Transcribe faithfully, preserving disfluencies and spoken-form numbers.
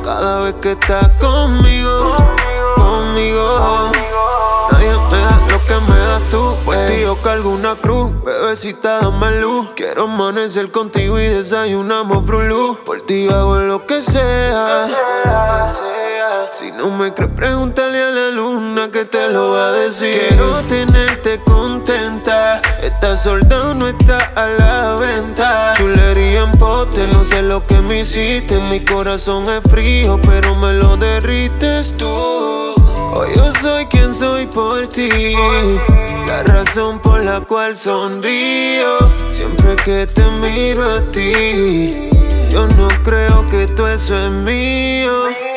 cada vez que estás conmigo, conmigo. Nadie me da lo que me das tú, pues tío cargo una cruz. Bebecita, dame luz. Quiero amanecer contigo y desayunamos brulú. Por ti hago lo que sea. Si no me crees, pregúntale a la luna que te lo va a decir. Quiero tenerte contenta. Estás soldado, no está a la venta. Chulería en pote, no sé lo que me hiciste. Mi corazón es frío, pero me lo derrites tú. Hoy yo soy quien soy por ti, la razón por la cual sonrío siempre que te miro a ti. Yo no creo que todo eso es mío.